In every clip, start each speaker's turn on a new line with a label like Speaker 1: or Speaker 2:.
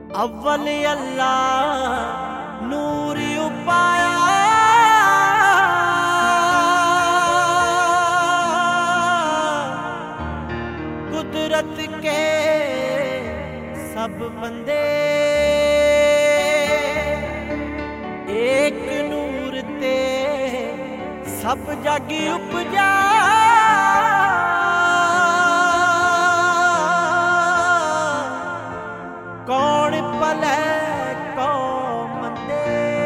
Speaker 1: अव्वल अल्लाह नूर उपाया, कुदरत के सब बंदे एक नूर ते सब जग उपजा। कौन भले कौन मंदे,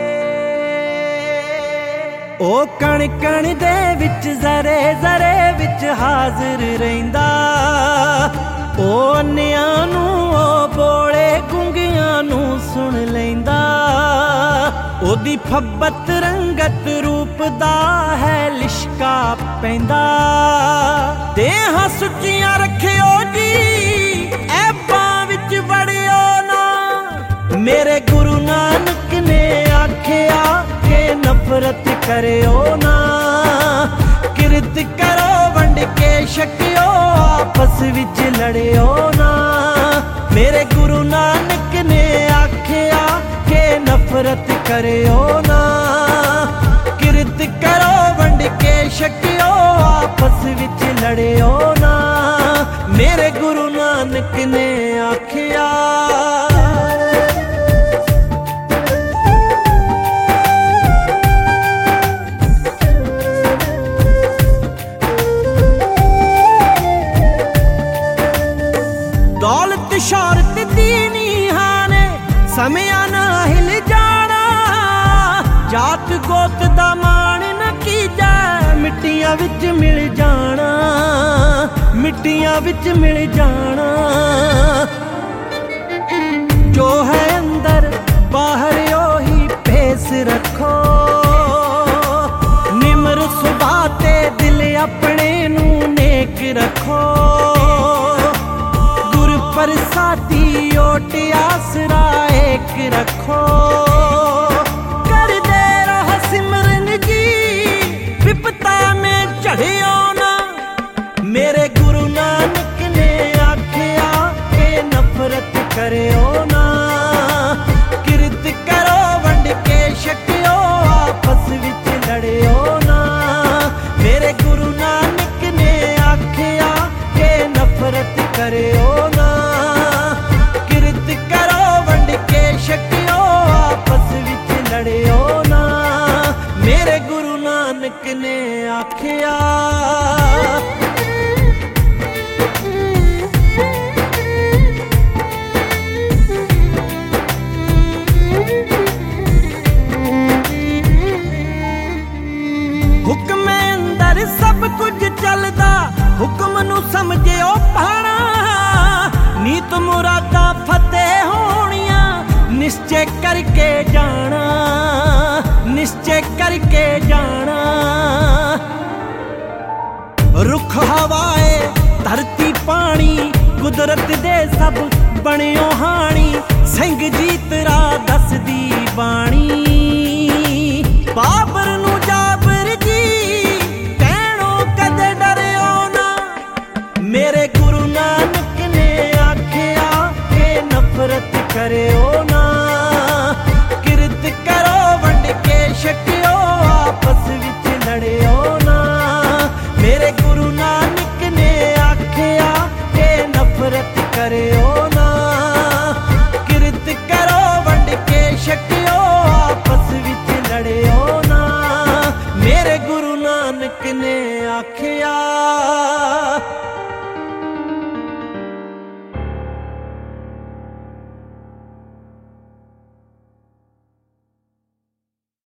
Speaker 1: ओ कण कण दे विच जरे जरे विच हाजिर रहिंदा। ओ अन्नियां नूं ओ बोले गुंगियां नूं सुन लैंदा। ओदी फब्बत रंगत रूप दा है लिशका पैंदा। देहां सुच्चियां रखियो जी ऐबां विच वड़ियो ना। मेरे गुरु नानक ने आखिया के नफरत करियो ना। किरत करो वंड के छकियो आपस विच लड़ियो ना। मेरे गुरु नानक ने आखिया के नफरत करियो ना। किरत करो वंड के छकियो आपस विच लड़ियो ना। मेरे गुरु नानक ने आखिया। दौलत शौहरत दीनी हाने समया ना हिल जाना। जात गोत दा मान न कीजा मिट्टियां विच मिल जाना। मिट्टियां विच मिल जाना। जो है अंदर बाहर ओही भेस रखो। निमर सुभा ते दिल अपने नू नेक रखो। साथी ओट आसरा एक रखो। कर दे रहा सिमरन जी विपता में चढ़ियो ना। मेरे गुरु नानक ने आखिया के नफरत करियो ना। किरत करो वंड के छकियो आपस विच लड़ियो ना। मेरे गुरु नानक ने आखिया के नफरत करियो ना। छकियो आपस विच लड़ियो ना। मेरे गुरु नानक ने आखिया। हुक्म अंदर सब कुछ चलदा, हुक्म नू समझियो पाना। नीत मुरादा फतेह होनिया निश्चय करके जाना। निश्चय करके जाना। रुख हवाए धरती पानी कुदरत दे सब बनियो हानी। सिंह जीत रा दसदी बाणी। बाबर नू जाबर जी कहणो कदे डरियो ना। मेरे गुरु नानक ने आखिया के नफरत करियो ना। किरत करो वंड के छकियो आपस विच लड़ियो ना। मेरे गुरु नानक ने आखिया के नफरत करियो ना। किरत करो वंड के छकियो आपस विच लड़ियो ना। मेरे गुरु नानक ने आखिया।